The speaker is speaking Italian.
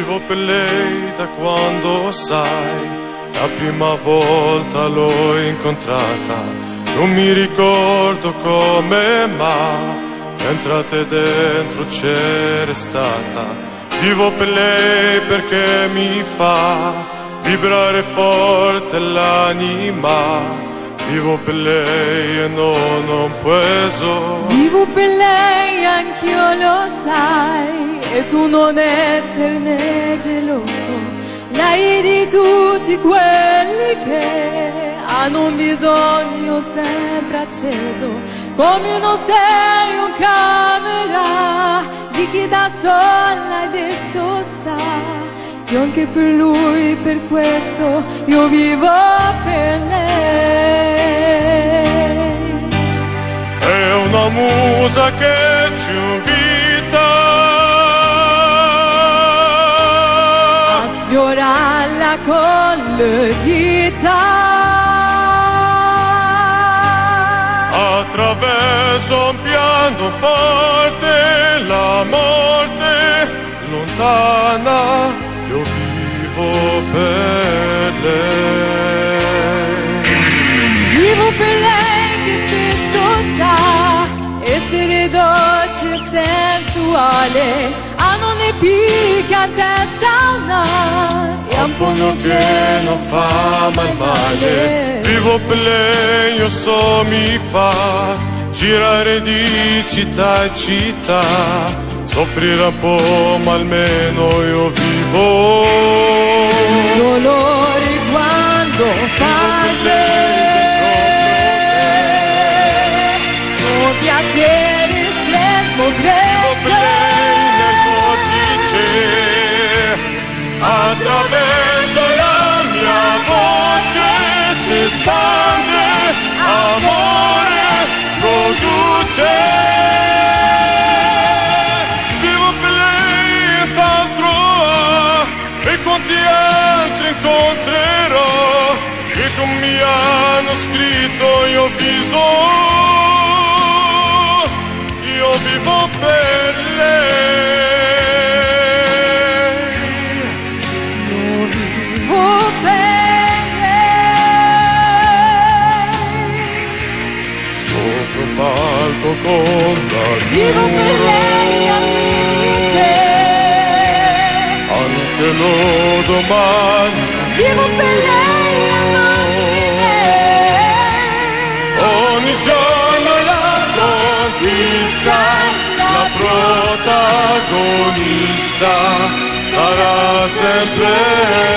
Vivo per lei da quando sai, la prima volta l'ho incontrata. Non mi ricordo come, ma entrate dentro c'è restata. Vivo per lei perché mi fa vibrare forte l'anima. Vivo per lei e non ho un peso. Vivo per lei, anch'io lo sai, e tu non esserne geloso. Lei di tutti quelli che hanno un bisogno sempre acceso, come uno stereo in camera di chi da sola adesso sa che anche per lui, per questo io vivo per lei. È una musa che ci invita a sfiorarla con le dita, attraverso un pianoforte la morte lontana. Io vivo per lei. Vivo per lei che spesso sa essere dolce e sensuale, a non ne picca testa una e a un pugno che non fa mai male. Vivo per lei, io so mi fa girare di città in città, soffrire un po' ma almeno io vivo. Dolore quando parli, un piacere stresmo cresce, nel vortice, attraverso la mia voce si espande, amore produce. Vivo per lei e t'altro e quanti altri incontrerò che con mi hanno scritto io vivo per lei. io vivo per lei. Sopra un palco con la Vivo per lei al limite, anche lo domani. vivo per lei al limite. Ogni giorno la conquista, la protagonista sarà sempre